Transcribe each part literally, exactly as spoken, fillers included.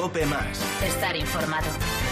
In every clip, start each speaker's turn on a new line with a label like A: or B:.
A: COPE Más.
B: Estar informado.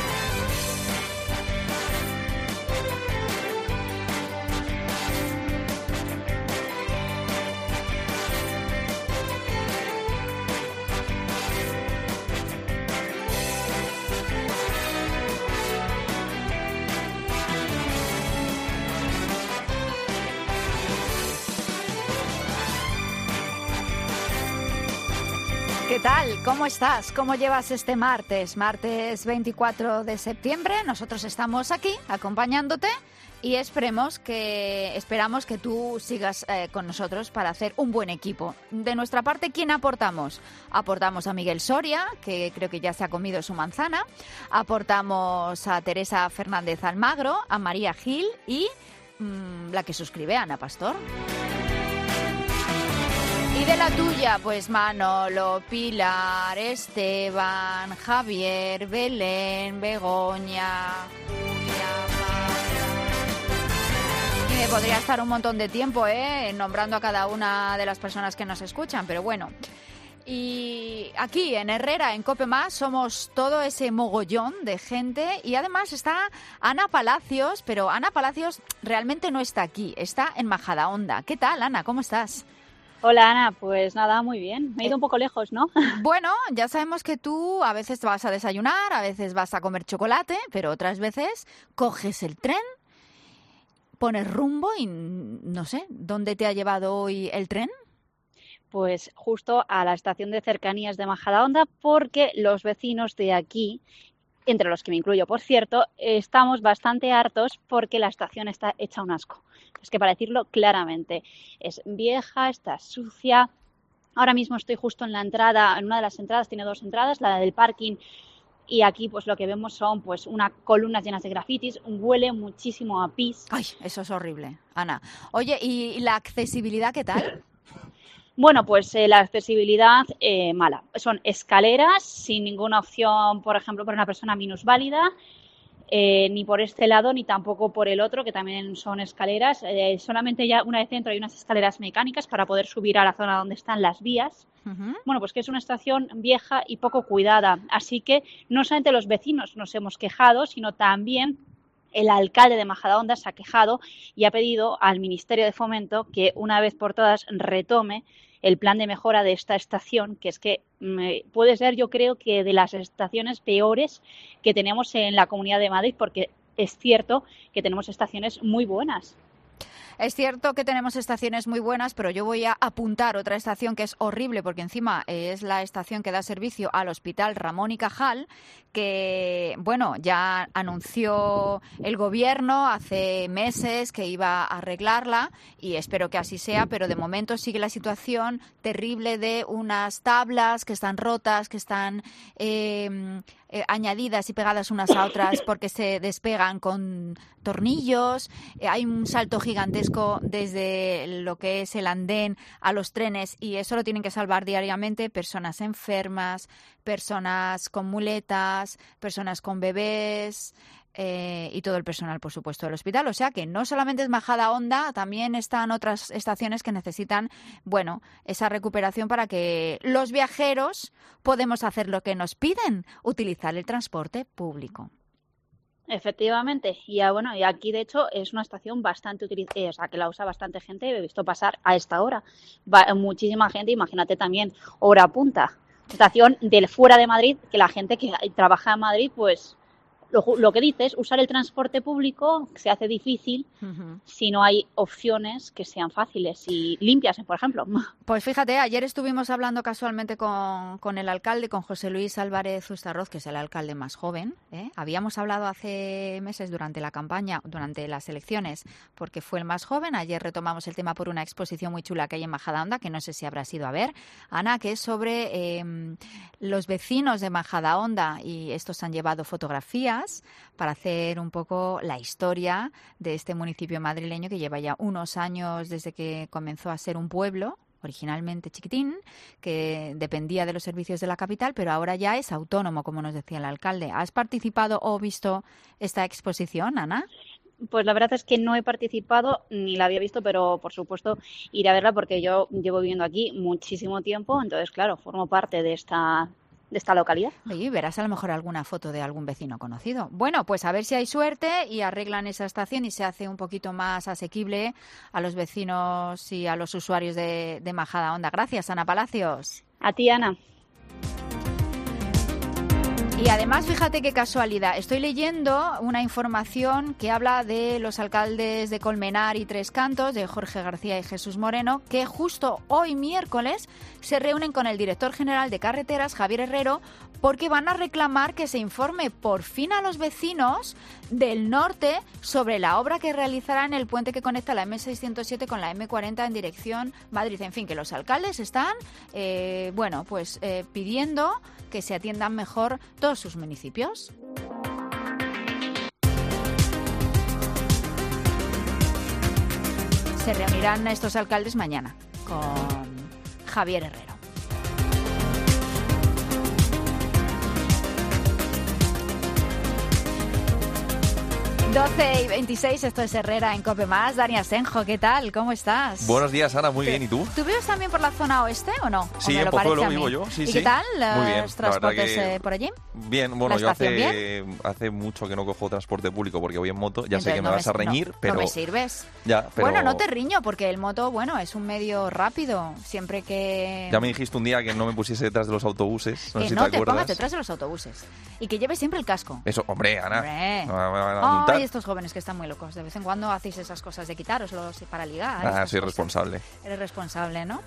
C: ¿Qué tal? ¿Cómo estás? ¿Cómo llevas este martes? Martes veinticuatro de septiembre. Nosotros estamos aquí acompañándote y esperemos que, esperamos que tú sigas eh, con nosotros para hacer un buen equipo. De nuestra parte, ¿quién aportamos? Aportamos a Miguel Soria, que creo que ya se ha comido su manzana. Aportamos a Teresa Fernández Almagro, a María Gil y mmm, la que suscribe, Ana Pastor. Y de la tuya, pues Manolo, Pilar, Esteban, Javier, Belén, Begoña, Julia, Marta. Y me podría estar un montón de tiempo, ¿eh? Nombrando a cada una de las personas que nos escuchan, pero bueno. Y aquí en Herrera, en COPE Más, somos todo ese mogollón de gente y además está Ana Palacios, pero Ana Palacios realmente no está aquí, está en Majadahonda. ¿Qué tal, Ana? ¿Cómo estás?
D: Hola, Ana. Pues nada, muy bien. Me he ido un poco lejos, ¿no?
C: Bueno, ya sabemos que tú a veces te vas a desayunar, a veces vas a comer chocolate, pero otras veces coges el tren, pones rumbo y no sé, ¿dónde te ha llevado hoy el tren?
D: Pues justo a la estación de cercanías de Majadahonda, porque los vecinos de aquí, entre los que me incluyo, por cierto, estamos bastante hartos porque la estación está hecha un asco. Es que para decirlo claramente, es vieja, está sucia. Ahora mismo estoy justo en la entrada, en una de las entradas, tiene dos entradas, la del parking, y aquí pues lo que vemos son pues unas columnas llenas de grafitis, huele muchísimo a pis.
C: Ay, eso es horrible, Ana. Oye, ¿y la accesibilidad qué tal?
D: Bueno, pues eh, la accesibilidad eh, mala. Son escaleras sin ninguna opción, por ejemplo, para una persona minusválida, eh, ni por este lado ni tampoco por el otro, que también son escaleras. Eh, solamente ya una vez dentro hay unas escaleras mecánicas para poder subir a la zona donde están las vías. Uh-huh. Bueno, pues que es una estación vieja y poco cuidada. Así que no solamente los vecinos nos hemos quejado, sino también el alcalde de Majadahonda se ha quejado y ha pedido al Ministerio de Fomento que una vez por todas retome el plan de mejora de esta estación, que es que mm, puede ser, yo creo, que de las estaciones peores que tenemos en la Comunidad de Madrid, porque es cierto que tenemos estaciones muy buenas.
C: Es cierto que tenemos estaciones muy buenas, pero yo voy a apuntar otra estación que es horrible, porque encima es la estación que da servicio al Hospital Ramón y Cajal, que, bueno, ya anunció el gobierno hace meses que iba a arreglarla y espero que así sea, pero de momento sigue la situación terrible de unas tablas que están rotas, que están eh, eh, añadidas y pegadas unas a otras porque se despegan con tornillos. Eh, hay un salto gigantesco desde lo que es el andén a los trenes y eso lo tienen que salvar diariamente personas enfermas, personas con muletas, personas con bebés eh, y todo el personal, por supuesto, del hospital. O sea que no solamente es Majadahonda, también están otras estaciones que necesitan, bueno, esa recuperación para que los viajeros podemos hacer lo que nos piden, utilizar el transporte público.
D: Efectivamente, y ya, bueno, y aquí de hecho es una estación bastante utilizada, eh, o sea, que la usa bastante gente, he visto pasar a esta hora, Va, muchísima gente, imagínate también hora punta, estación del fuera de Madrid, que la gente que trabaja en Madrid, pues lo, lo que dices, usar el transporte público se hace difícil uh-huh. si no hay opciones que sean fáciles y limpias, por ejemplo.
C: Pues fíjate, ayer estuvimos hablando casualmente con, con el alcalde, con José Luis Álvarez Ustarroz, que es el alcalde más joven, ¿eh? Habíamos hablado hace meses durante la campaña, durante las elecciones, porque fue el más joven. Ayer retomamos el tema por una exposición muy chula que hay en Majadahonda, que no sé si habrás ido a ver, Ana, que es sobre eh, los vecinos de Majadahonda, y estos han llevado fotografías para hacer un poco la historia de este municipio madrileño que lleva ya unos años desde que comenzó a ser un pueblo, originalmente chiquitín, que dependía de los servicios de la capital, pero ahora ya es autónomo, como nos decía el alcalde. ¿Has participado o visto esta exposición, Ana?
D: Pues la verdad es que no he participado ni la había visto, pero por supuesto iré a verla porque yo llevo viviendo aquí muchísimo tiempo, entonces claro, formo parte de esta de esta localidad.
C: Y verás a lo mejor alguna foto de algún vecino conocido. Bueno, pues a ver si hay suerte y arreglan esa estación y se hace un poquito más asequible a los vecinos y a los usuarios de, de Majadahonda. Gracias, Ana Palacios.
D: A ti, Ana.
C: Y además, fíjate qué casualidad, estoy leyendo una información que habla de los alcaldes de Colmenar y Tres Cantos, de Jorge García y Jesús Moreno, que justo hoy miércoles se reúnen con el director general de Carreteras, Javier Herrero, porque van a reclamar que se informe por fin a los vecinos del norte sobre la obra que realizará en el puente que conecta la eme seiscientos siete con la eme cuarenta en dirección Madrid. En fin, que los alcaldes están, eh, bueno, pues eh, pidiendo que se atiendan mejor todos sus municipios. Se reunirán estos alcaldes mañana con Javier Herrero. doce y veintiséis, esto es Herrera en COPE Más. Dani Asenjo, ¿qué tal? ¿Cómo estás?
A: Buenos días, Ana, muy bien, ¿y tú?
C: ¿Tú vives también por la zona oeste o no?
A: Sí, en Pozuelo vivo yo, sí,
C: ¿Y
A: sí.
C: qué tal
A: Muy bien,
C: los transportes que... eh, por allí?
A: Bien, bueno,
C: ¿La
A: yo hace,
C: estación
A: hace mucho que no cojo transporte público porque voy en moto, ya
C: Entonces,
A: sé que me
C: no
A: vas a reñir,
C: no,
A: pero...
C: No me sirves.
A: Ya, pero...
C: Bueno, no te riño porque el moto, bueno, es un medio rápido, siempre que...
A: Ya me dijiste un día que no me pusiese detrás de los autobuses, no
C: que
A: sé si
C: no
A: te
C: te
A: acuerdas.
C: pongas detrás de los autobuses y que lleves siempre el casco.
A: Eso, hombre, Ana,
C: Hombre.
A: no me van a multar.
C: Ay, estos jóvenes que están muy locos. De vez en cuando hacéis esas cosas de quitároslos para ligar.
A: Ah,
C: esas
A: soy
C: cosas.
A: responsable.
C: Eres responsable, ¿no?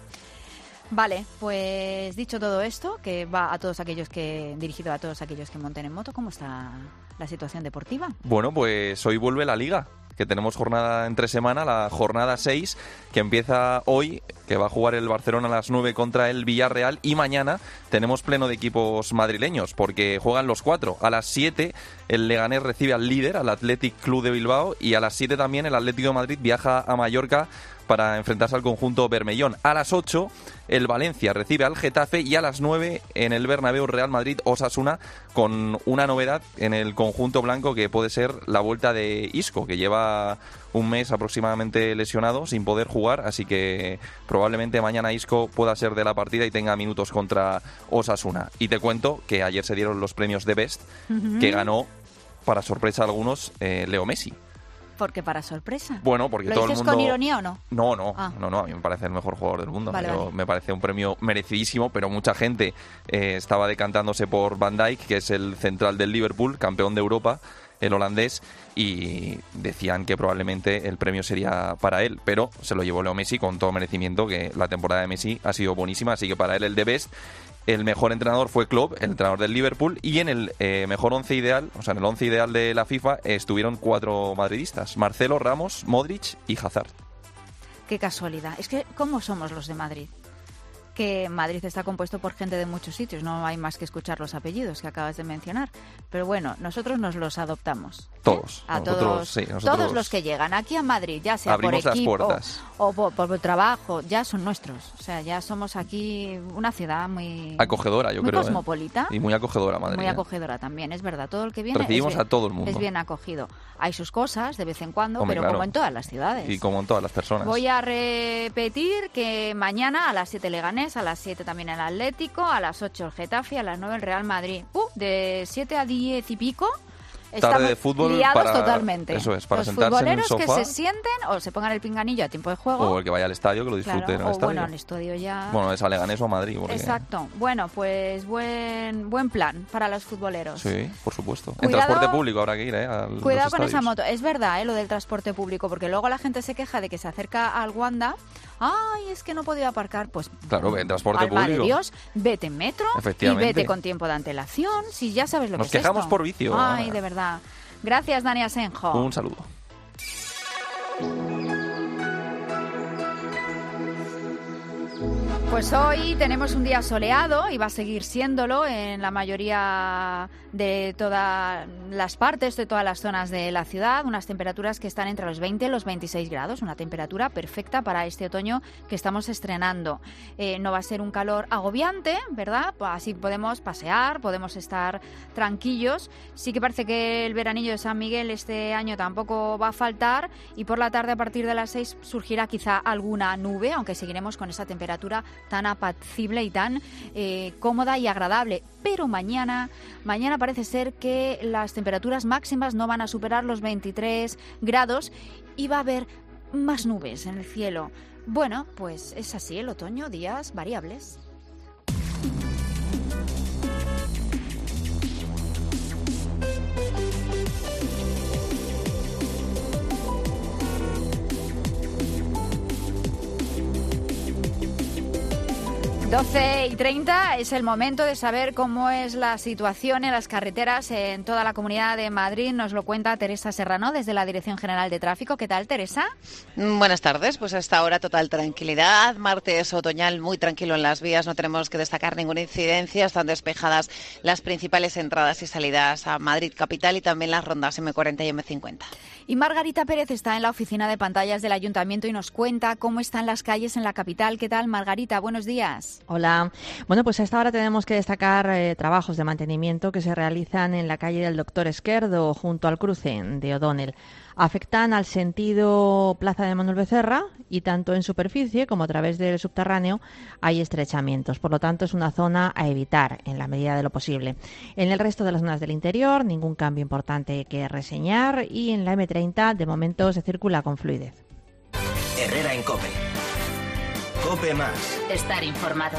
C: Vale, pues dicho todo esto, que va a todos aquellos que dirigido a todos aquellos que monten en moto, ¿cómo está la situación deportiva?
A: Bueno, pues hoy vuelve la Liga, que tenemos jornada entre semana, la jornada seis, que empieza hoy, que va a jugar el Barcelona a las nueve contra el Villarreal, y mañana tenemos pleno de equipos madrileños, porque juegan los cuatro. A las siete el Leganés recibe al líder, al Athletic Club de Bilbao, y a las siete también el Atlético de Madrid viaja a Mallorca para enfrentarse al conjunto bermellón. A las ocho el Valencia recibe al Getafe y a las nueve en el Bernabéu Real Madrid Osasuna, con una novedad en el conjunto blanco que puede ser la vuelta de Isco, que lleva un mes aproximadamente lesionado sin poder jugar, así que probablemente mañana Isco pueda ser de la partida y tenga minutos contra Osasuna. Y te cuento que ayer se dieron los premios de Best, uh-huh. que ganó, para sorpresa de algunos, eh, Leo Messi.
C: ¿Por qué para sorpresa?
A: Bueno, porque
C: ¿Lo
A: todo el
C: dices
A: mundo...
C: con ironía o no?
A: No, no,
C: ah.
A: no, no, a mí me parece el mejor jugador del mundo.
C: Vale,
A: Yo,
C: vale.
A: Me parece un premio merecidísimo, pero mucha gente eh, estaba decantándose por Van Dijk, que es el central del Liverpool, campeón de Europa, el holandés, y decían que probablemente el premio sería para él, pero se lo llevó Leo Messi con todo merecimiento, que la temporada de Messi ha sido buenísima, así que para él el de Best. El mejor entrenador fue Klopp, el entrenador del Liverpool, y en el eh, mejor once ideal, o sea, en el once ideal de la FIFA, eh, estuvieron cuatro madridistas: Marcelo, Ramos, Modric y Hazard.
C: Qué casualidad. Es que, ¿cómo somos los de Madrid? Que Madrid está compuesto por gente de muchos sitios, no hay más que escuchar los apellidos que acabas de mencionar. Pero bueno, nosotros nos los adoptamos.
A: Todos.
C: ¿eh? A
A: nosotros,
C: todos,
A: sí, nosotros
C: todos los que llegan aquí a Madrid, ya sea por equipo o por, por trabajo, ya son nuestros. O sea, ya somos aquí una ciudad muy...
A: acogedora, yo
C: muy
A: creo.
C: cosmopolita.
A: ¿eh? Y muy acogedora, Madrid.
C: Muy
A: ¿eh?
C: acogedora también, es verdad. Todo el que viene
A: recibimos
C: es bien,
A: a todo el mundo.
C: Es bien acogido. Hay sus cosas de vez en cuando,
A: Hombre,
C: pero
A: claro.
C: como en todas las ciudades.
A: Y como en todas las personas.
C: Voy a repetir que mañana a las siete Leganés, a las siete también el Atlético, a las ocho el Getafe, a las nueve el Real Madrid. Uh, de siete a diez y pico. Estamos
A: tarde de fútbol
C: liados
A: para,
C: totalmente.
A: Eso es, para
C: Los
A: sentarse en el
C: futboleros
A: sofá.
C: que se sienten o se pongan el pinganillo a tiempo de juego.
A: O el que vaya al estadio, que lo disfrute
C: claro,
A: en el
C: o
A: estadio.
C: bueno, al estadio ya...
A: Bueno, es a Leganés o a Madrid. Porque...
C: Exacto. Bueno, pues buen buen plan para los futboleros.
A: Sí, por supuesto.
C: Cuidado,
A: en transporte público habrá que ir, ¿eh? A
C: cuidado
A: los
C: con esa
A: estadios.
C: moto. Es verdad, ¿eh? Lo del transporte público, porque luego la gente se queja de que se acerca al Wanda. Ay, es que no he podido aparcar. Pues
A: claro, en transporte
C: alma
A: público.
C: de Dios, vete en metro y
A: Efectivamente.
C: vete con tiempo de antelación, si ya sabes lo
A: Nos
C: que es
A: quejamos
C: esto.
A: por vicio.
C: Ay,
A: Ana.
C: de verdad. Gracias, Dani Asenjo.
A: Un saludo.
C: Pues hoy tenemos un día soleado y va a seguir siéndolo en la mayoría de todas las partes, de todas las zonas de la ciudad. Unas temperaturas que están entre los veinte y los veintiséis grados, una temperatura perfecta para este otoño que estamos estrenando. Eh, no va a ser un calor agobiante, ¿verdad? Así podemos pasear, podemos estar tranquillos. Sí que parece que el veranillo de San Miguel este año tampoco va a faltar y por la tarde a partir de las seis surgirá quizá alguna nube, aunque seguiremos con esa temperatura tan apacible y tan eh, cómoda y agradable. Pero mañana, mañana parece ser que las temperaturas máximas no van a superar los veintitrés grados y va a haber más nubes en el cielo. Bueno, pues es así el otoño, días variables. doce y treinta es el momento de saber cómo es la situación en las carreteras en toda la Comunidad de Madrid. Nos lo cuenta Teresa Serrano desde la Dirección General de Tráfico. ¿Qué tal, Teresa?
B: Buenas tardes. Pues hasta ahora total tranquilidad. Martes otoñal muy tranquilo en las vías. No tenemos que destacar ninguna incidencia. Están despejadas las principales entradas y salidas a Madrid capital y también las rondas eme cuarenta y eme cincuenta.
C: Y Margarita Pérez está en la oficina de pantallas del Ayuntamiento y nos cuenta cómo están las calles en la capital. ¿Qué tal, Margarita? Buenos días.
E: Hola. Bueno, pues a esta hora tenemos que destacar eh, trabajos de mantenimiento que se realizan en la calle del Doctor Esquerdo, junto al cruce de O'Donnell. Afectan al sentido Plaza de Manuel Becerra y tanto en superficie como a través del subterráneo hay estrechamientos. Por lo tanto, es una zona a evitar en la medida de lo posible. En el resto de las zonas del interior, ningún cambio importante que reseñar y en la eme treinta, de momento, se circula con fluidez.
F: Herrera en COPE. COPE más.
G: Estar informado.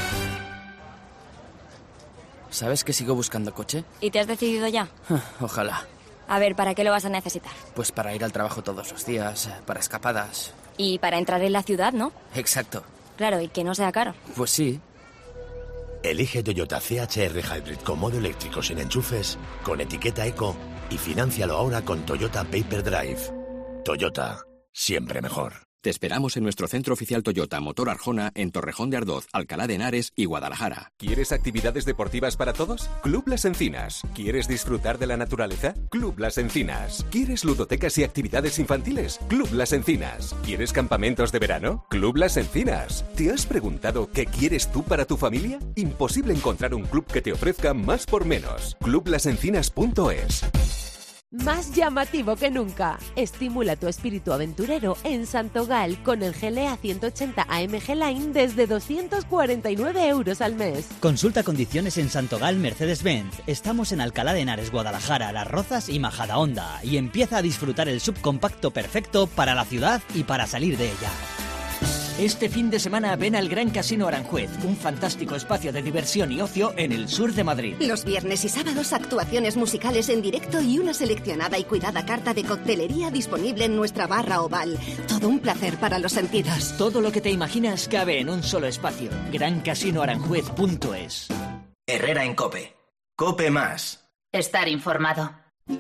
H: ¿Sabes que sigo buscando coche?
G: ¿Y te has decidido ya?
H: Ojalá.
G: A ver, ¿para qué lo vas a necesitar?
H: Pues para ir al trabajo todos los días, para escapadas.
G: Y para entrar en la ciudad, ¿no?
H: Exacto.
G: Claro, y que no sea caro.
H: Pues sí.
F: Elige Toyota ce hache erre Hybrid con modo eléctrico sin enchufes, con etiqueta eco y financialo ahora con Toyota Paper Drive. Toyota, siempre mejor.
I: Te esperamos en nuestro centro oficial Toyota Motor Arjona en Torrejón de Ardoz, Alcalá de Henares y Guadalajara.
J: ¿Quieres actividades deportivas para todos? Club Las Encinas. ¿Quieres disfrutar de la naturaleza? Club Las Encinas. ¿Quieres ludotecas y actividades infantiles? Club Las Encinas. ¿Quieres campamentos de verano? Club Las Encinas. ¿Te has preguntado qué quieres tú para tu familia? Imposible encontrar un club que te ofrezca más por menos. club las encinas punto es.
K: Más llamativo que nunca. Estimula tu espíritu aventurero en Santogal con el G L A ciento ochenta A M G Line desde doscientos cuarenta y nueve euros al mes.
L: Consulta condiciones en Santogal Mercedes-Benz. Estamos en Alcalá de Henares, Guadalajara, Las Rozas y Majadahonda. Y empieza a disfrutar el subcompacto perfecto para la ciudad y para salir de ella.
M: Este fin de semana ven al Gran Casino Aranjuez, un fantástico espacio de diversión y ocio en el sur de Madrid.
N: Los viernes y sábados actuaciones musicales en directo y una seleccionada y cuidada carta de coctelería disponible en nuestra barra oval. Todo un placer para los sentidos.
M: Todo lo que te imaginas cabe en un solo espacio. gran casino aranjuez punto es.
F: Herrera en COPE. COPE más.
G: Estar informado.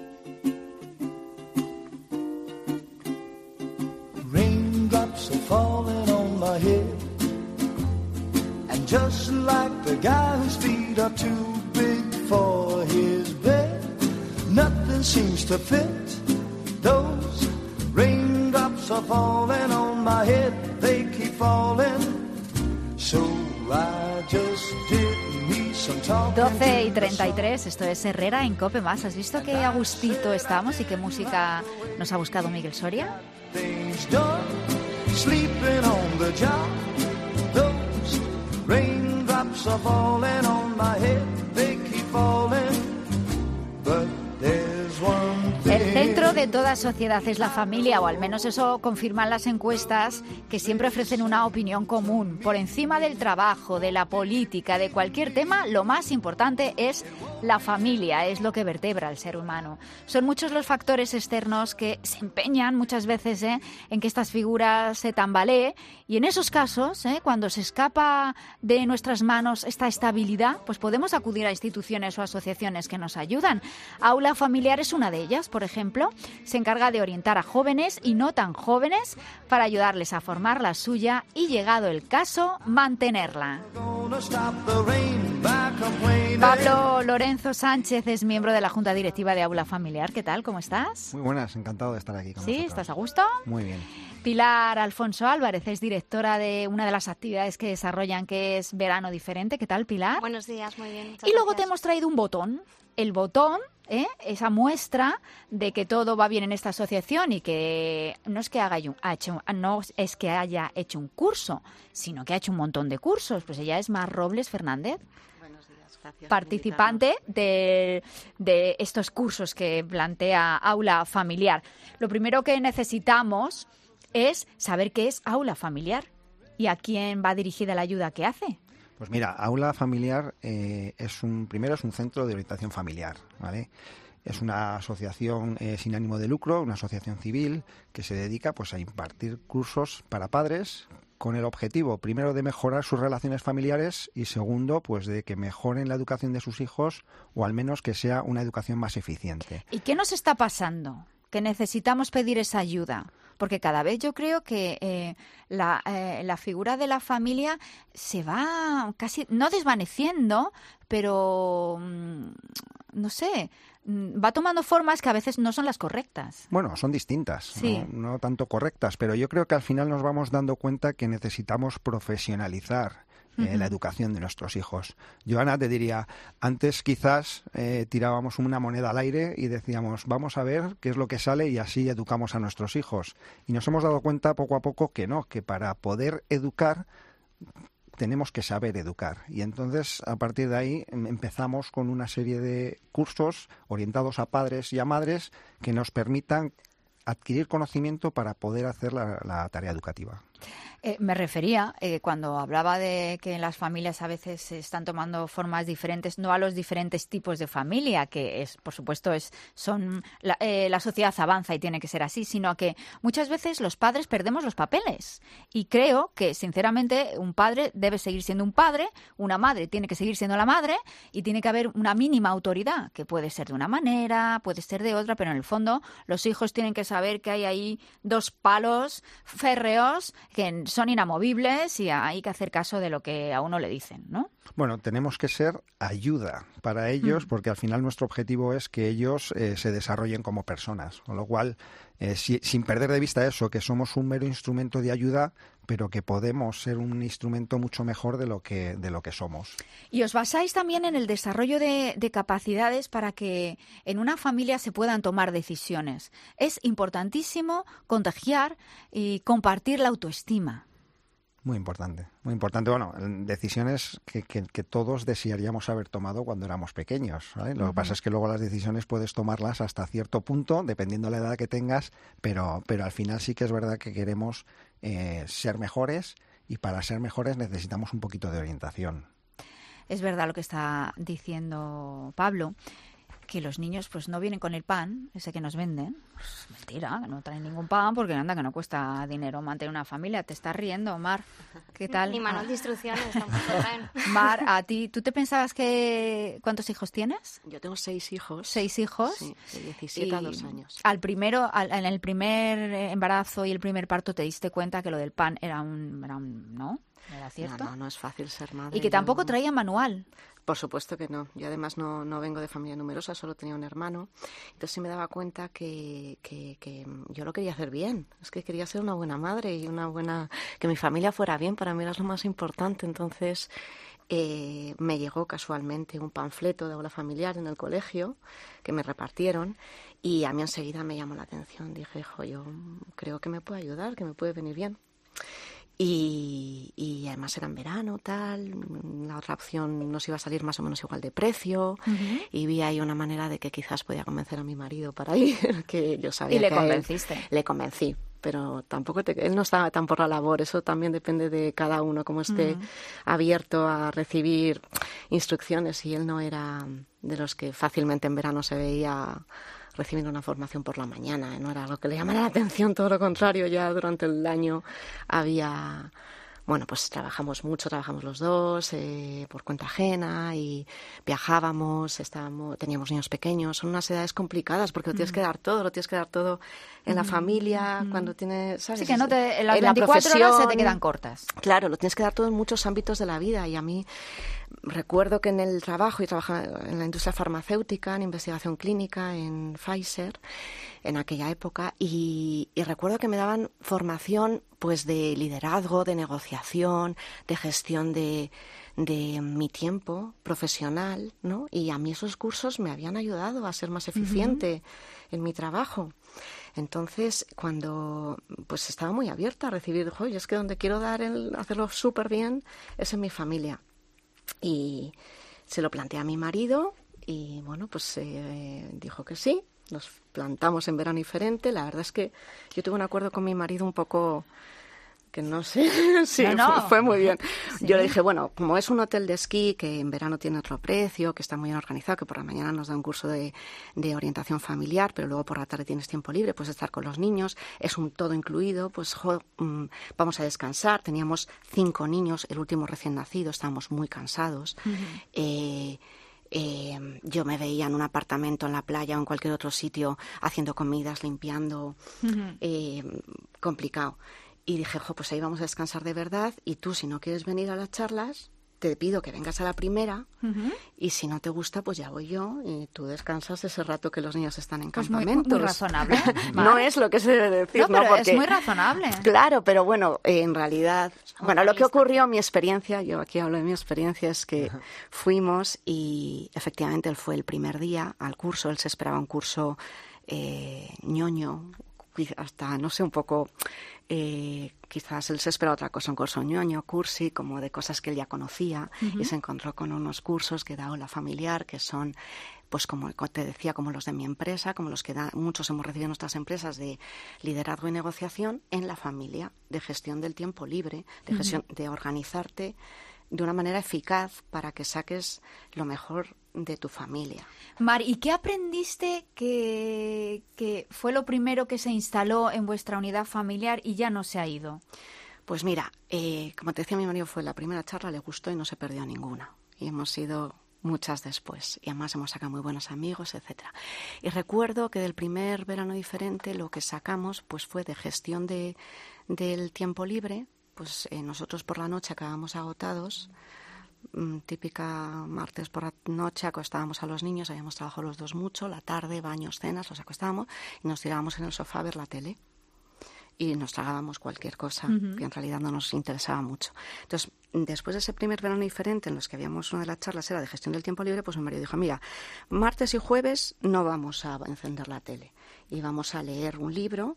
O: Raindrops are falling on my head, and just like the guy whose feet are too big for his bed, nothing seems to fit. Those raindrops are falling on my head, they keep falling, so I just did me some talking.
C: doce y treinta y tres, esto es Herrera en COPE más. ¿Has visto qué a gustito estamos y qué música nos ha buscado Miguel Soria?
O: Things done, sleeping on the job. Those raindrops are falling on my head, they keep falling, but there's one thing.
C: El centro de toda sociedad es la familia, o al menos eso confirman las encuestas, que siempre ofrecen una opinión común. Por encima del trabajo, de la política, de cualquier tema, lo más importante es la familia, es lo que vertebra al ser humano. Son muchos los factores externos que se empeñan muchas veces ¿eh? en que estas figuras se tambaleen, y en esos casos, ¿eh? cuando se escapa de nuestras manos esta estabilidad, pues podemos acudir a instituciones o asociaciones que nos ayudan. Aula Familiar es una de ellas, por ejemplo. Se encarga de orientar a jóvenes y no tan jóvenes para ayudarles a formar la suya y, llegado el caso, mantenerla. Pablo Lorenzo Sánchez es miembro de la Junta Directiva de Aula Familiar. ¿Qué tal? ¿Cómo estás?
P: Muy buenas, encantado de estar aquí con
C: ¿Sí?
P: vosotros.
C: ¿Estás a gusto?
P: Muy bien.
C: Pilar Alfonso Álvarez es directora de una de las actividades que desarrollan, que es Verano Diferente. ¿Qué tal, Pilar?
Q: Buenos días, muy bien.
C: Y luego te hemos traído un botón. El botón ¿eh? esa muestra de que todo va bien en esta asociación y que no es que haga un, ha hecho, no es que haya hecho un curso, sino que ha hecho un montón de cursos. Pues ella es Mar Robles Fernández.
P: Gracias,
C: participante de, de estos cursos que plantea Aula Familiar. Lo primero que necesitamos es saber qué es Aula Familiar y a quién va dirigida la ayuda que hace.
Q: Pues mira, Aula Familiar eh, es un primero es un centro de orientación familiar, ¿vale? Es una asociación eh, sin ánimo de lucro, una asociación civil que se dedica pues a impartir cursos para padres con el objetivo, primero, de mejorar sus relaciones familiares y, segundo, pues de que mejoren la educación de sus hijos o al menos que sea una educación más eficiente.
C: ¿Y qué nos está pasando? Que necesitamos pedir esa ayuda. Porque cada vez yo creo que eh, la, eh, la figura de la familia se va casi, no desvaneciendo, pero mmm, no sé, va tomando formas que a veces no son las correctas.
Q: Bueno, son distintas,
C: sí.
Q: no, no tanto correctas, pero yo creo que al final nos vamos dando cuenta que necesitamos profesionalizar eh, uh-huh. la educación de nuestros hijos. Joana, te diría, antes quizás eh, tirábamos una moneda al aire y decíamos, vamos a ver qué es lo que sale y así educamos a nuestros hijos. Y nos hemos dado cuenta poco a poco que no, que para poder educar tenemos que saber educar. Y entonces, a partir de ahí, empezamos con una serie de cursos orientados a padres y a madres que nos permitan adquirir conocimiento para poder hacer la, la tarea educativa.
C: Eh, me refería, eh, cuando hablaba de que las familias a veces están tomando formas diferentes, no a los diferentes tipos de familia, que es, por supuesto, es son la, eh, la sociedad avanza y tiene que ser así, sino que muchas veces los padres perdemos los papeles. Y creo que, sinceramente, un padre debe seguir siendo un padre, una madre tiene que seguir siendo la madre y tiene que haber una mínima autoridad, que puede ser de una manera, puede ser de otra, pero en el fondo los hijos tienen que saber que hay ahí dos palos férreos que son inamovibles y hay que hacer caso de lo que a uno le dicen, ¿no?
Q: Bueno, tenemos que ser ayuda para ellos, mm. porque al final nuestro objetivo es que ellos eh, se desarrollen como personas, con lo cual, eh, si, sin perder de vista eso, que somos un mero instrumento de ayuda, pero que podemos ser un instrumento mucho mejor de lo que, de lo que somos.
C: Y os basáis también en el desarrollo de, de capacidades para que en una familia se puedan tomar decisiones. Es importantísimo contagiar y compartir la autoestima.
Q: Muy importante, muy importante. Bueno, decisiones que, que, que todos desearíamos haber tomado cuando éramos pequeños, ¿vale? Lo uh-huh. que pasa es que luego las decisiones puedes tomarlas hasta cierto punto, dependiendo de la edad que tengas, pero, pero al final sí que es verdad que queremos eh, ser mejores y para ser mejores necesitamos un poquito de orientación.
C: Es verdad lo que está diciendo Pablo, que los niños pues no vienen con el pan, ese que nos venden. Pues mentira, que no traen ningún pan porque anda que no cuesta dinero mantener una familia. Te estás riendo, Mar. ¿Qué tal?
P: Ni manual de instrucciones tampoco traen.
C: Mar, a ti, ¿tú te pensabas que cuántos hijos tienes?
R: Yo tengo seis hijos.
C: ¿Seis hijos?
R: Sí, de diecisiete a dos años.
C: Al primero, al, en el primer embarazo y el primer parto te diste cuenta que lo del pan era un, era un ¿no? ¿Era cierto?
R: No, no, no es fácil ser madre.
C: Y que tampoco traía manual.
R: Por supuesto que no. Yo además no, no vengo de familia numerosa, solo tenía un hermano. Entonces sí me daba cuenta que, que, que yo lo quería hacer bien. Es que quería ser una buena madre y una buena... que mi familia fuera bien. Para mí era lo más importante. Entonces eh, me llegó casualmente un panfleto de aula familiar en el colegio que me repartieron y a mí enseguida me llamó la atención. Dije, hijo, yo creo que me puede ayudar, que me puede venir bien. Y, y además era en verano, tal, la otra opción nos iba a salir más o menos igual de precio, uh-huh. y vi ahí una manera de que quizás podía convencer a mi marido para ir, que yo sabía
C: que... ¿Y le
R: que
C: convenciste?
R: Él, le convencí, pero tampoco te, él no estaba tan por la labor, eso también depende de cada uno, cómo esté uh-huh. abierto a recibir instrucciones, y él no era de los que fácilmente en verano se veía recibiendo una formación por la mañana, ¿eh? No era algo que le llamara la atención, todo lo contrario, ya durante el año había... Bueno, pues trabajamos mucho, trabajamos los dos, eh, por cuenta ajena, y viajábamos, estábamos, teníamos niños pequeños. Son unas edades complicadas porque lo tienes que dar todo, lo tienes que dar todo en la familia, cuando tienes, ¿sabes?
C: Sí, que no te, en las veinticuatro horas se te quedan cortas.
R: Claro, lo tienes que dar todo en muchos ámbitos de la vida, y a mí recuerdo que en el trabajo, y trabajaba en la industria farmacéutica, en investigación clínica, en Pfizer, en aquella época y, y recuerdo que me daban formación pues de liderazgo, de negociación, de gestión de, de mi tiempo profesional, ¿no? Y a mí esos cursos me habían ayudado a ser más eficiente uh-huh. en mi trabajo. Entonces, cuando pues estaba muy abierta a recibir, oye, es que donde quiero dar el, hacerlo súper bien es en mi familia. Y se lo planteé a mi marido y, bueno, pues eh, dijo que sí. Nos plantamos en verano diferente. La verdad es que yo tuve un acuerdo con mi marido un poco que no sé, sí,
C: no, no.
R: Fue, fue muy bien.
C: Sí.
R: Yo le dije, bueno, como es un hotel de esquí que en verano tiene otro precio, que está muy bien organizado, que por la mañana nos da un curso de, de orientación familiar, pero luego por la tarde tienes tiempo libre, puedes estar con los niños, es un todo incluido, pues jo, um, vamos a descansar. Teníamos cinco niños, el último recién nacido, estábamos muy cansados. Uh-huh. eh, Eh, yo me veía en un apartamento en la playa o en cualquier otro sitio haciendo comidas, limpiando, uh-huh. eh, complicado. Y dije, jo, pues ahí vamos a descansar de verdad y tú, si no quieres venir a las charlas, te pido que vengas a la primera uh-huh. y si no te gusta, pues ya voy yo y tú descansas ese rato que los niños están en
C: pues
R: campamentos.
C: Muy, muy razonable.
R: No es lo que se debe decir,
C: no, pero
R: ¿no? Porque,
C: es muy razonable.
R: Claro, pero bueno, eh, en realidad, bueno, lo que ocurrió, mi experiencia, yo aquí hablo de mi experiencia, es que uh-huh. fuimos y efectivamente él fue el primer día al curso, él se esperaba un curso eh, ñoño, hasta, no sé, un poco, eh, quizás él se esperaba otra cosa, un curso ñoño, cursi, como de cosas que él ya conocía, uh-huh. y se encontró con unos cursos que da Aula Familiar, que son, pues como te decía, como los de mi empresa, como los que da, muchos hemos recibido en nuestras empresas, de liderazgo y negociación en la familia, de gestión del tiempo libre, de gestión, uh-huh. de organizarte de una manera eficaz para que saques lo mejor de tu familia.
C: Mar, ¿y qué aprendiste que, que fue lo primero que se instaló en vuestra unidad familiar y ya no se ha ido?
R: Pues mira, eh, como te decía, mi marido fue la primera charla, le gustó y no se perdió ninguna. Y hemos ido muchas después. Y además hemos sacado muy buenos amigos, etcétera. Y recuerdo que del primer verano diferente lo que sacamos pues fue de gestión de, del tiempo libre. Pues eh, nosotros por la noche acabamos agotados, mm, típica martes por la noche acostábamos a los niños, habíamos trabajado los dos mucho, la tarde, baños, cenas, los acostábamos y nos tirábamos en el sofá a ver la tele y nos tragábamos cualquier cosa uh-huh. que en realidad no nos interesaba mucho. Entonces, después de ese primer verano diferente en los que habíamos, una de las charlas era de gestión del tiempo libre, pues mi marido dijo, mira, martes y jueves no vamos a encender la tele. Y vamos a leer un libro,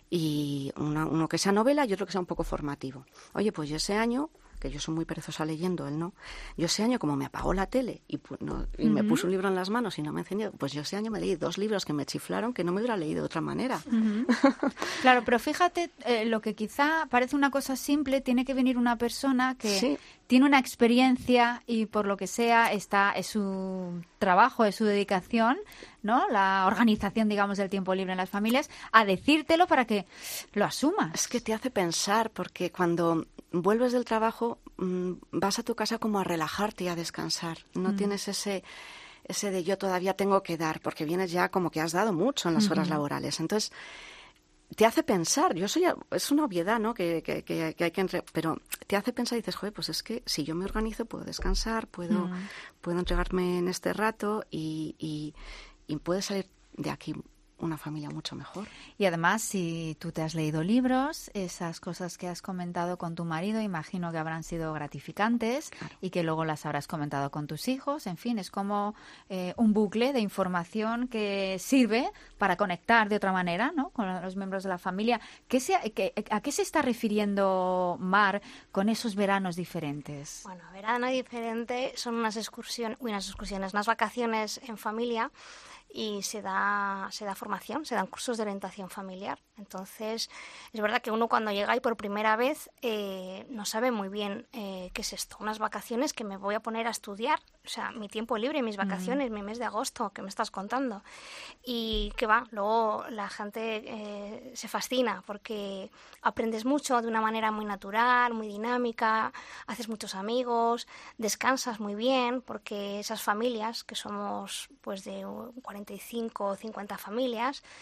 R: y una, uno que sea novela y otro que sea un poco formativo. Oye, pues yo ese año, que yo soy muy perezosa leyendo, él no, yo ese año como me apagó la tele y, no, y uh-huh. me puso un libro en las manos y no me encendió, pues yo ese año me leí dos libros que me chiflaron que no me hubiera leído de otra manera.
C: Uh-huh. Claro, pero fíjate, eh, lo que quizá parece una cosa simple, tiene que venir una persona que sí. tiene una experiencia y por lo que sea está es su trabajo, es su dedicación, ¿no? La organización, digamos, del tiempo libre en las familias, a decírtelo para que lo asumas.
R: Es que te hace pensar, porque cuando vuelves del trabajo mmm, vas a tu casa como a relajarte y a descansar. No mm. tienes ese ese de yo todavía tengo que dar, porque vienes ya como que has dado mucho en las horas mm-hmm. laborales. Entonces, te hace pensar, yo soy, es una obviedad, ¿no? Que, que, que, que hay que entre, pero te hace pensar y dices, joder, pues es que si yo me organizo puedo descansar, puedo, mm. puedo entregarme en este rato y, y, y puede salir de aquí una familia mucho mejor.
C: Y además, si tú te has leído libros, esas cosas que has comentado con tu marido, imagino que habrán sido gratificantes claro. y que luego las habrás comentado con tus hijos. En fin, es como eh, un bucle de información que sirve para conectar de otra manera, ¿no? Con los miembros de la familia. ¿Qué se, qué, ¿A qué se está refiriendo Mar con esos veranos diferentes?
P: Bueno, verano diferente son unas excursiones, unas excursiones, unas vacaciones en familia. Y se da, se da formación, se dan cursos de orientación familiar. Entonces, es verdad que uno cuando llega ahí por primera vez eh, no sabe muy bien eh, qué es esto. Unas vacaciones que me voy a poner a estudiar, o sea, mi tiempo libre, mis vacaciones, mm. mi mes de agosto, que me estás contando. Y que va, luego la gente eh, se fascina porque aprendes mucho de una manera muy natural, muy dinámica, haces muchos amigos, descansas muy bien, porque esas familias, que somos pues de cuarenta y cinco o cincuenta familias,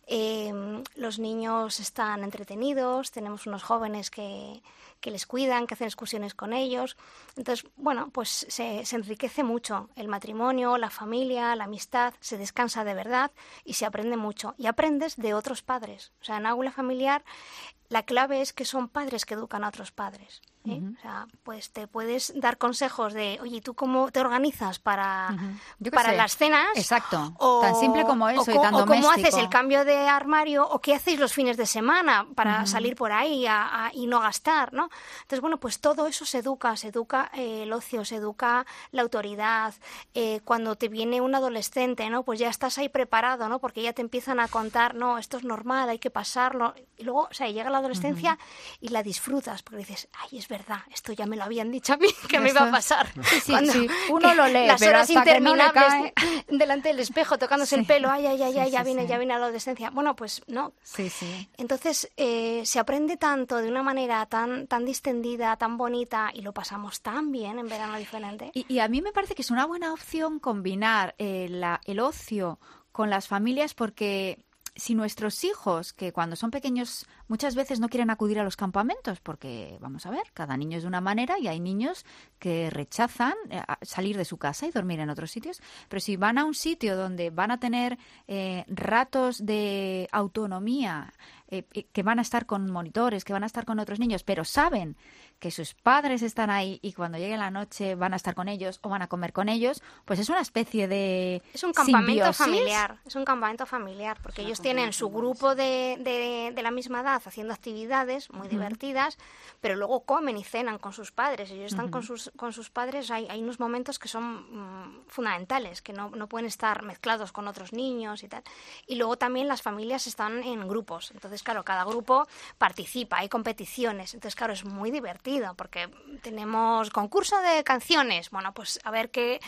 P: eh, los niños están entretenidos, tenemos unos jóvenes que, que les cuidan, que hacen excursiones con ellos. Entonces, bueno, pues se, se enriquece mucho el matrimonio, la familia, la amistad, se descansa de verdad y se aprende mucho. Y aprendes de otros padres. O sea, en aula familiar la clave es que son padres que educan a otros padres. ¿eh? Uh-huh. O sea, pues te puedes dar consejos de, oye, ¿tú cómo te organizas para, uh-huh. para las cenas?
C: Exacto,
P: o,
C: tan simple como eso
P: o,
C: y tan
P: o
C: doméstico.
P: O cómo haces el cambio de armario, o qué hacéis los fines de semana para uh-huh. salir por ahí a, a, y no gastar, ¿no? Entonces, bueno, pues todo eso se educa, se educa eh, el ocio, se educa la autoridad. Eh, cuando te viene un adolescente, ¿no? Pues ya estás ahí preparado, ¿no? Porque ya te empiezan a contar, no, esto es normal, hay que pasarlo. Y luego, o sea, llega la adolescencia uh-huh. y la disfrutas, porque dices, ay, es verdad, esto ya me lo habían dicho a mí, que me iba a pasar.
C: Sí, sí,
P: Cuando,
C: sí. Uno lo lee,
P: las
C: pero
P: horas
C: hasta
P: interminables
C: que no le cae...
P: delante del espejo, tocándose sí. el pelo, ay, ay, ay,
C: sí,
P: ay ya
C: sí,
P: viene,
C: sí.
P: ya viene la adolescencia. Bueno, pues no.
C: Sí, sí.
P: Entonces, eh, se aprende tanto de una manera tan, tan distendida, tan bonita, y lo pasamos tan bien en verano diferente.
C: Y, y a mí me parece que es una buena opción combinar eh, la, el ocio con las familias, porque si nuestros hijos, que cuando son pequeños muchas veces no quieren acudir a los campamentos, porque, vamos a ver, cada niño es de una manera y hay niños que rechazan salir de su casa y dormir en otros sitios, pero si van a un sitio donde van a tener eh, ratos de autonomía, eh, que van a estar con monitores, que van a estar con otros niños, pero saben que sus padres están ahí y cuando llegue la noche van a estar con ellos o van a comer con ellos, pues es una especie de
P: Es un campamento
C: simbiosis.
P: familiar, es un campamento familiar, porque ellos tienen su grupo de, de, de la misma edad haciendo actividades muy uh-huh. divertidas, pero luego comen y cenan con sus padres. Ellos están uh-huh. con sus con sus padres, hay, hay unos momentos que son mmm, fundamentales, que no, no pueden estar mezclados con otros niños y tal. Y luego también las familias están en grupos, entonces claro, cada grupo participa, hay competiciones, entonces claro, es muy divertido, porque tenemos concurso de canciones, bueno, pues a ver qué...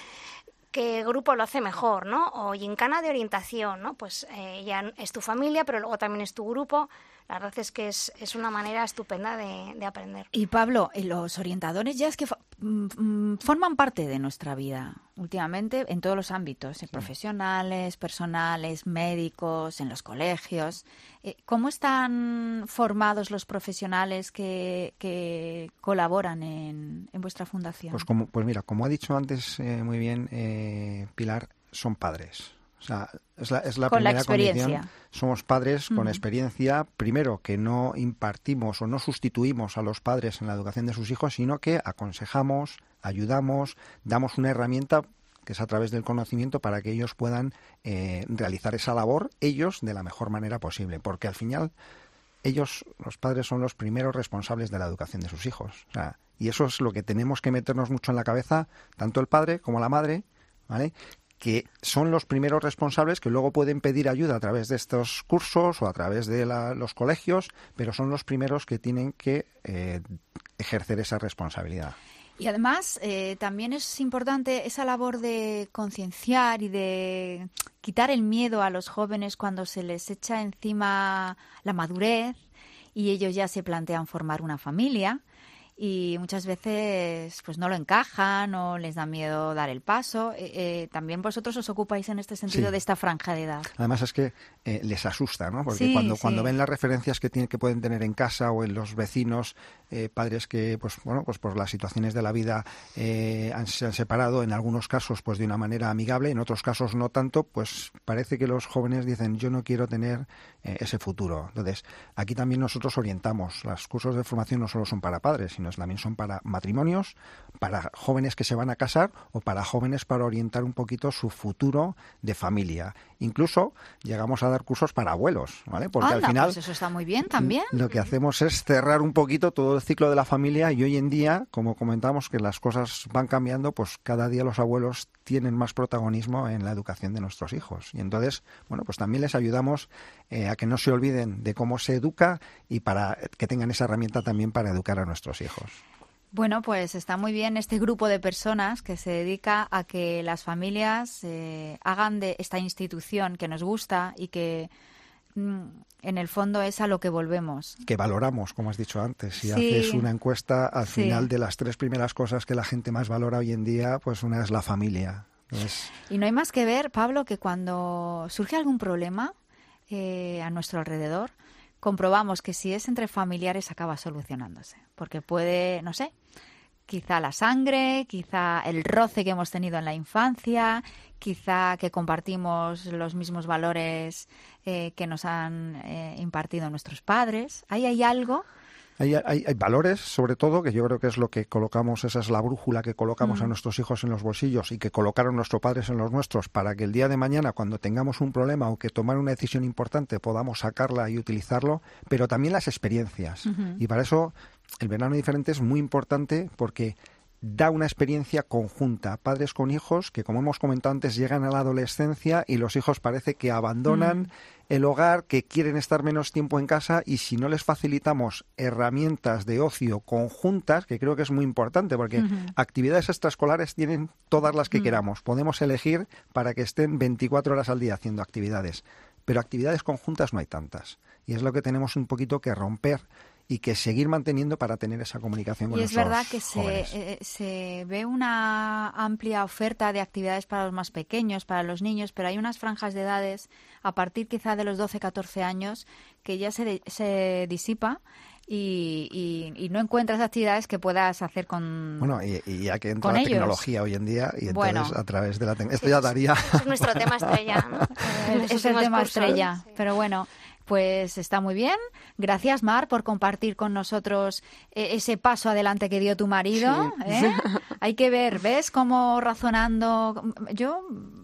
P: qué grupo lo hace mejor, ¿no? O gincana de orientación, ¿no? Pues eh, ya es tu familia, pero luego también es tu grupo. La verdad es que es, es una manera estupenda de, de aprender.
C: Y Pablo, los orientadores ya es que fo- forman parte de nuestra vida últimamente en todos los ámbitos, sí. profesionales, personales, médicos, en los colegios. ¿Cómo están formados los profesionales que, que colaboran en, en vuestra fundación?
Q: Pues, como, pues mira, como ha dicho antes eh, muy bien eh, Pilar, son padres. O sea, es la, es la
C: con
Q: primera
C: la experiencia.
Q: condición. Somos padres con
C: uh-huh.
Q: experiencia. Primero, que no impartimos o no sustituimos a los padres en la educación de sus hijos, sino que aconsejamos, ayudamos, damos una herramienta que es a través del conocimiento para que ellos puedan eh, realizar esa labor, ellos, de la mejor manera posible. Porque al final, ellos, los padres, son los primeros responsables de la educación de sus hijos. O sea, y eso es lo que tenemos que meternos mucho en la cabeza, tanto el padre como la madre, ¿vale?, que son los primeros responsables, que luego pueden pedir ayuda a través de estos cursos o a través de la, los colegios, pero son los primeros que tienen que eh, ejercer esa responsabilidad.
C: Y además eh, también es importante esa labor de concienciar y de quitar el miedo a los jóvenes cuando se les echa encima la madurez y ellos ya se plantean formar una familia. Y muchas veces pues no lo encajan o les da miedo dar el paso. Eh, eh, también vosotros os ocupáis en este sentido
Q: sí.
C: de esta franja de edad.
Q: Además es que eh, les asusta, ¿no? Porque
C: sí,
Q: cuando,
C: sí.
Q: cuando ven las referencias que tienen, que pueden tener en casa o en los vecinos, eh, padres que pues bueno pues por las situaciones de la vida eh, han, se han separado, en algunos casos pues de una manera amigable, en otros casos no tanto, pues parece que los jóvenes dicen yo no quiero tener eh, ese futuro. Entonces aquí también nosotros orientamos. Los cursos de formación no solo son para padres, sino también son para matrimonios, para jóvenes que se van a casar o para jóvenes para orientar un poquito su futuro de familia. Incluso llegamos a dar cursos para abuelos, ¿vale? Porque
C: Anda,
Q: al final
C: pues eso está muy bien también.
Q: Lo que hacemos es cerrar un poquito todo el ciclo de la familia y hoy en día, como comentamos, que las cosas van cambiando, pues cada día los abuelos tienen más protagonismo en la educación de nuestros hijos. Y entonces, bueno, pues también les ayudamos eh, a que no se olviden de cómo se educa y para que tengan esa herramienta también para educar a nuestros hijos.
C: Bueno, pues está muy bien este grupo de personas que se dedica a que las familias eh, hagan de esta institución que nos gusta y que mm, en el fondo es a lo que volvemos.
Q: Que valoramos, como has dicho antes. Si
C: sí,
Q: haces una encuesta, al
C: sí.
Q: final de las tres primeras cosas que la gente más valora hoy en día, pues una es la familia. Entonces...
C: Y no hay más que ver, Pablo, que cuando surge algún problema, eh, a nuestro alrededor, comprobamos que si es entre familiares acaba solucionándose. Porque puede, no sé, quizá la sangre, quizá el roce que hemos tenido en la infancia, quizá que compartimos los mismos valores eh, que nos han eh, impartido nuestros padres. Ahí hay algo.
Q: Hay, hay, hay valores, sobre todo, que yo creo que es lo que colocamos, esa es la brújula que colocamos mm. a nuestros hijos en los bolsillos y que colocaron nuestros padres en los nuestros para que el día de mañana, cuando tengamos un problema o que tomar una decisión importante, podamos sacarla y utilizarlo, pero también las experiencias. Uh-huh. Y para eso el verano diferente es muy importante porque da una experiencia conjunta, padres con hijos que, como hemos comentado antes, llegan a la adolescencia y los hijos parece que abandonan mm. el hogar, que quieren estar menos tiempo en casa, y si no les facilitamos herramientas de ocio conjuntas, que creo que es muy importante, porque uh-huh. actividades extraescolares tienen todas las que mm. queramos, podemos elegir para que estén veinticuatro horas al día haciendo actividades, pero actividades conjuntas no hay tantas, y es lo que tenemos un poquito que romper y que seguir manteniendo para tener esa comunicación con
C: y
Q: nuestros
C: jóvenes. Y es verdad que se, eh, se ve una amplia oferta de actividades para los más pequeños, para los niños, pero hay unas franjas de edades, a partir quizá de los doce, catorce años, que ya se, de, se disipa y, y, y no encuentras actividades que puedas hacer con
Q: Bueno, y, y ya que entra la ellos. tecnología hoy en día, y entonces bueno, a través de la tecnología... Esto sí, ya daría...
P: Es nuestro tema estrella, ¿no?
C: Es, es el tema cursos. estrella, sí. Pero bueno... Pues está muy bien. Gracias, Mar, por compartir con nosotros eh, ese paso adelante que dio tu marido. Sí. ¿eh? Hay que ver, ¿ves cómo razonando? Yo...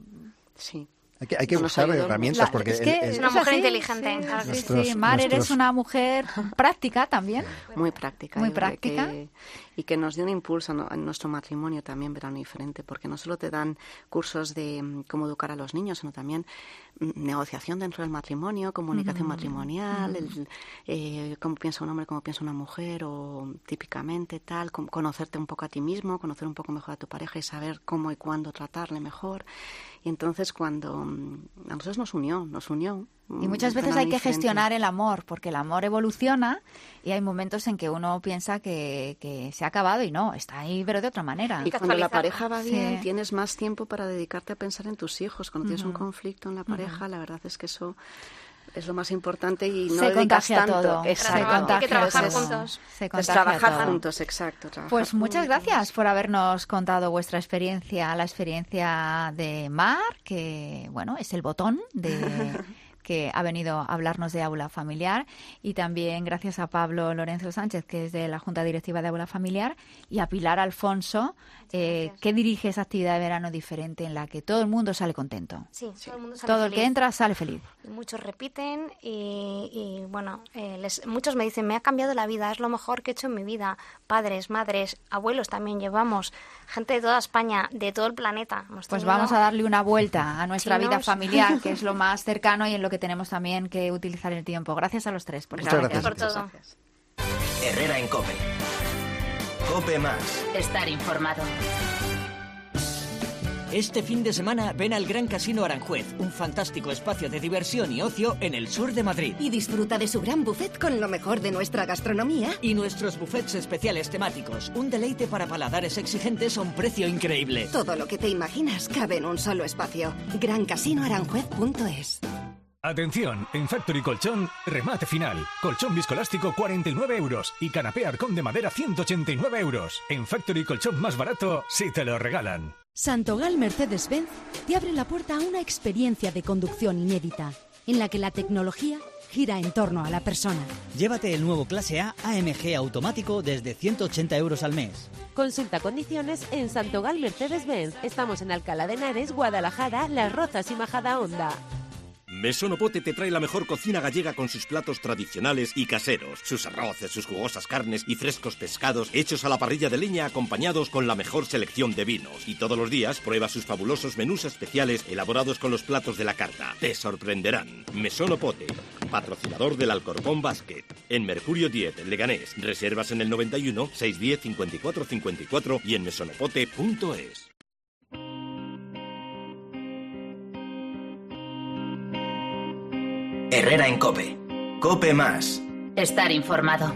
R: Sí.
Q: Hay que, hay que usar herramientas porque...
C: Es, que
Q: el, el,
P: es una mujer
C: así,
P: inteligente.
C: Sí,
P: claro.
C: sí,
Q: nuestros,
C: sí. Mar,
Q: nuestros...
C: eres una mujer práctica también.
R: Muy práctica.
C: Muy práctica.
R: Que, y que nos dio un impulso en nuestro matrimonio también, verano diferente, porque no solo te dan cursos de cómo educar a los niños, sino también negociación dentro del matrimonio, comunicación mm. matrimonial, mm. el, eh, cómo piensa un hombre, cómo piensa una mujer, o típicamente tal, conocerte un poco a ti mismo, conocer un poco mejor a tu pareja y saber cómo y cuándo tratarle mejor. Y entonces cuando a nosotros nos unió, nos unió.
C: Y muchas veces hay que diferente. gestionar el amor, porque el amor evoluciona y hay momentos en que uno piensa que, que se ha acabado y no, está ahí, pero de otra manera.
R: Y cuando la pareja va bien, sí. tienes más tiempo para dedicarte a pensar en tus hijos. Cuando uh-huh. tienes un conflicto en la pareja, uh-huh. la verdad es que eso... es lo más importante y no
C: se
R: dedicas tanto.
C: Todo.
R: Exacto.
C: Se contagia,
P: hay que trabajar
C: eso.
P: juntos.
C: Se
R: pues trabajar todo. juntos, exacto. Trabajar
C: pues muchas
R: juntos.
C: gracias por habernos contado vuestra experiencia, la experiencia de Mar, que bueno, es el botón de que ha venido a hablarnos de Aula Familiar, y también gracias a Pablo Lorenzo Sánchez, que es de la Junta Directiva de Aula Familiar, y a Pilar Alfonso, eh, que dirige esa actividad de verano diferente en la que todo el mundo sale contento.
P: Sí, sí. todo el mundo sale
C: Todo
P: feliz.
C: el que entra sale feliz.
P: Y muchos repiten y, y bueno, eh, les, muchos me dicen, me ha cambiado la vida, es lo mejor que he hecho en mi vida. Padres, madres, abuelos también llevamos, gente de toda España, de todo el planeta. Hemos
C: pues
P: tenido...
C: vamos a darle una vuelta a nuestra
P: Chinos.
C: vida familiar, que es lo más cercano y en lo que tenemos también que utilizar el tiempo. Gracias a los tres por
Q: estar
C: estar
Q: aquí.
P: Por todo.
F: Herrera en COPE. COPE más.
G: Estar informado.
M: Este fin de semana ven al Gran Casino Aranjuez, un fantástico espacio de diversión y ocio en el sur de Madrid.
N: Y disfruta de su gran buffet con lo mejor de nuestra gastronomía.
M: Y nuestros buffets especiales temáticos, un deleite para paladares exigentes a un precio increíble.
N: Todo lo que te imaginas cabe en un solo espacio. gran casino aranjuez punto es.
S: Atención, en Factory Colchón, remate final. Colchón viscoelástico cuarenta y nueve euros y canapé Arcón de madera ciento ochenta y nueve euros. En Factory Colchón más barato, si te lo regalan.
T: Santogal Mercedes-Benz te abre la puerta a una experiencia de conducción inédita, en la que la tecnología gira en torno a la persona.
L: Llévate el nuevo Clase A A M G automático desde ciento ochenta euros al mes.
K: Consulta condiciones en Santogal Mercedes-Benz. Estamos en Alcalá de Henares, Guadalajara, Las Rozas y Majadahonda.
U: Mesonopote te trae la mejor cocina gallega con sus platos tradicionales y caseros, sus arroces, sus jugosas carnes y frescos pescados hechos a la parrilla de leña acompañados con la mejor selección de vinos. Y todos los días prueba sus fabulosos menús especiales elaborados con los platos de la carta. Te sorprenderán. Mesonopote, patrocinador del Alcorcón Basket. En Mercurio diez, Leganés. Reservas en el noventa y uno, seiscientos diez, cincuenta y cuatro cincuenta y cuatro y en mesonopote punto es.
F: Herrera en COPE. COPE más.
G: Estar informado.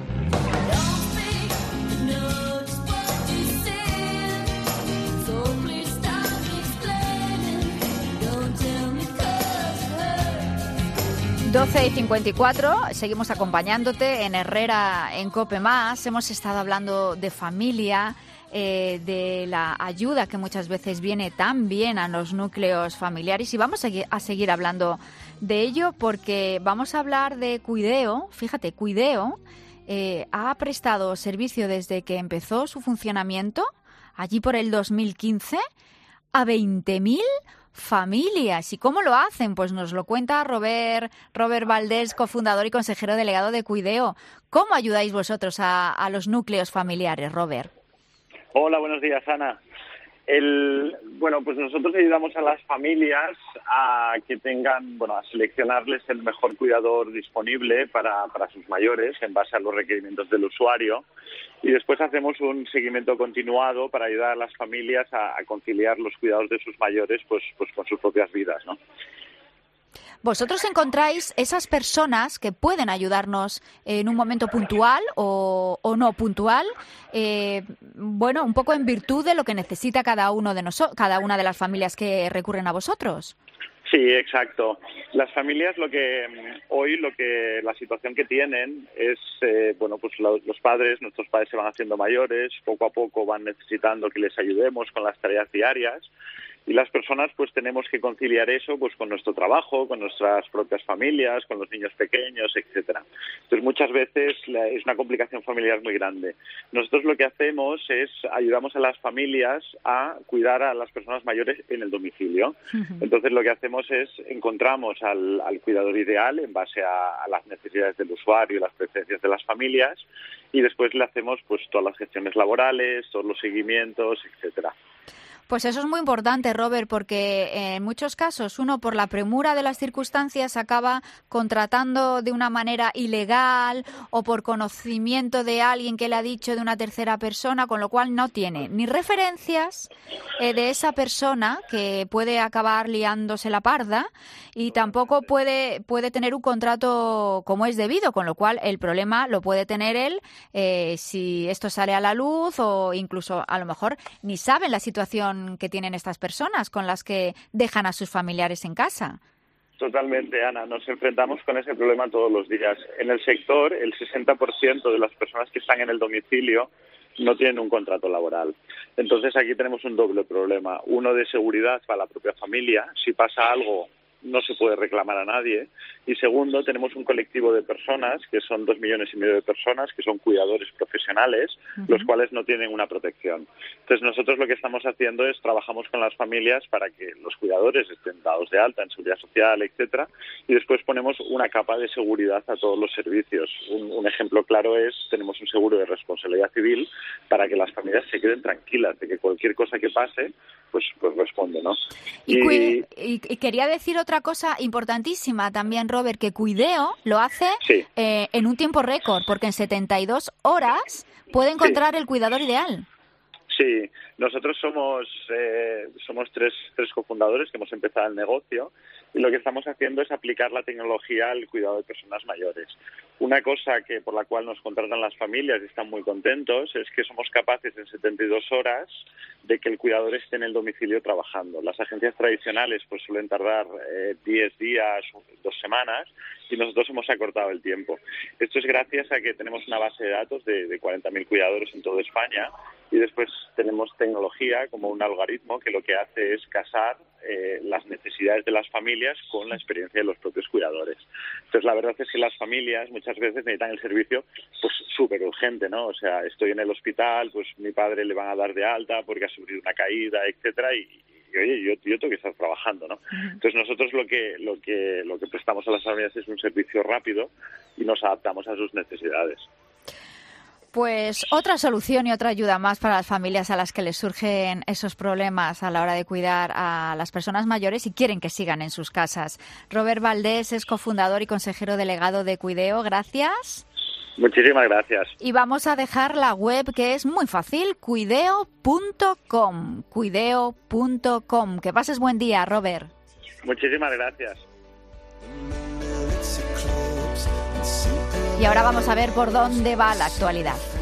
C: doce y cincuenta y cuatro, seguimos acompañándote en Herrera, en COPE Más. Hemos estado hablando de familia, eh, de la ayuda que muchas veces viene tan bien a los núcleos familiares, y vamos a, a seguir hablando de ello porque vamos a hablar de Cuideo. Fíjate, Cuideo eh, ha prestado servicio desde que empezó su funcionamiento, allí por el dos mil quince, a veinte mil familias. ¿Y cómo lo hacen? Pues nos lo cuenta Robert, Robert Valdés, cofundador y consejero delegado de Cuideo. ¿Cómo ayudáis vosotros a, a los núcleos familiares, Robert?
D: Hola, buenos días, Ana. El, bueno, pues nosotros ayudamos a las familias a que tengan, bueno, a seleccionarles el mejor cuidador disponible para, para sus mayores en base a los requerimientos del usuario, y después hacemos un seguimiento continuado para ayudar a las familias a, a conciliar los cuidados de sus mayores pues, pues con sus propias vidas, ¿no?
C: ¿Vosotros encontráis esas personas que pueden ayudarnos en un momento puntual o, o no puntual? Eh, bueno, un poco en virtud de lo que necesita cada uno de nosotros, cada una de las familias que recurren a vosotros.
D: Sí, exacto. Las familias, lo que hoy, lo que la situación que tienen es, eh, bueno, pues los, los padres, nuestros padres se van haciendo mayores, poco a poco van necesitando que les ayudemos con las tareas diarias. Y las personas pues tenemos que conciliar eso pues con nuestro trabajo, con nuestras propias familias, con los niños pequeños, etcétera. Entonces muchas veces la, es una complicación familiar muy grande. Nosotros lo que hacemos es ayudamos a las familias a cuidar a las personas mayores en el domicilio. Uh-huh. Entonces lo que hacemos es encontramos al, al cuidador ideal en base a, a las necesidades del usuario y las preferencias de las familias, y después le hacemos pues todas las gestiones laborales, todos los seguimientos, etcétera.
C: Pues eso es muy importante, Robert, porque en muchos casos uno, por la premura de las circunstancias, acaba contratando de una manera ilegal o por conocimiento de alguien que le ha dicho de una tercera persona, con lo cual no tiene ni referencias eh, de esa persona, que puede acabar liándose la parda, y tampoco puede, puede tener un contrato como es debido, con lo cual el problema lo puede tener él eh, si esto sale a la luz, o incluso a lo mejor ni saben la situación que tienen estas personas con las que dejan a sus familiares en casa.
D: Totalmente, Ana. Nos enfrentamos con ese problema todos los días. En el sector, el sesenta por ciento de las personas que están en el domicilio no tienen un contrato laboral. Entonces aquí tenemos un doble problema. Uno de seguridad para la propia familia. Si pasa algo, no se puede reclamar a nadie. Y segundo, tenemos un colectivo de personas, que son dos millones y medio de personas, que son cuidadores profesionales, uh-huh. los cuales no tienen una protección. Entonces nosotros lo que estamos haciendo es trabajamos con las familias para que los cuidadores estén dados de alta en seguridad social, etcétera, y después ponemos una capa de seguridad a todos los servicios. Un, un ejemplo claro es, tenemos un seguro de responsabilidad civil para que las familias se queden tranquilas de que cualquier cosa que pase, pues, pues responde, ¿no?
C: Y, y, y, y quería decir otra cosa importantísima también, Robert, que Cuideo lo hace sí. eh, en un tiempo récord, porque en setenta y dos horas puede encontrar sí. el cuidador ideal.
D: Sí, nosotros somos eh, somos tres, tres cofundadores que hemos empezado el negocio, y lo que estamos haciendo es aplicar la tecnología al cuidado de personas mayores. Una cosa que por la cual nos contratan las familias y están muy contentos es que somos capaces en setenta y dos horas de que el cuidador esté en el domicilio trabajando. Las agencias tradicionales pues suelen tardar eh, diez días, dos semanas, y nosotros hemos acortado el tiempo. Esto es gracias a que tenemos una base de datos de, de cuarenta mil cuidadores en toda España, y después tenemos tecnología como un algoritmo que lo que hace es casar eh, las necesidades de las familias con la experiencia de los propios cuidadores. Entonces la verdad es que las familias muchas veces necesitan el servicio pues súper urgente, ¿no? O sea, estoy en el hospital, pues mi padre le van a dar de alta porque ha sufrido una caída, etcétera, y Y, oye, yo, yo tengo que estar trabajando, ¿no? Entonces nosotros lo que lo que lo que prestamos a las familias es un servicio rápido y nos adaptamos a sus necesidades.
C: Pues otra solución y otra ayuda más para las familias a las que les surgen esos problemas a la hora de cuidar a las personas mayores y quieren que sigan en sus casas. Robert Valdés es cofundador y consejero delegado de Cuideo. Gracias.
D: Muchísimas gracias.
C: Y vamos a dejar la web, que es muy fácil, cuideo punto com. cuideo punto com. Que pases buen día, Robert.
D: Muchísimas gracias.
C: Y ahora vamos a ver por dónde va la actualidad.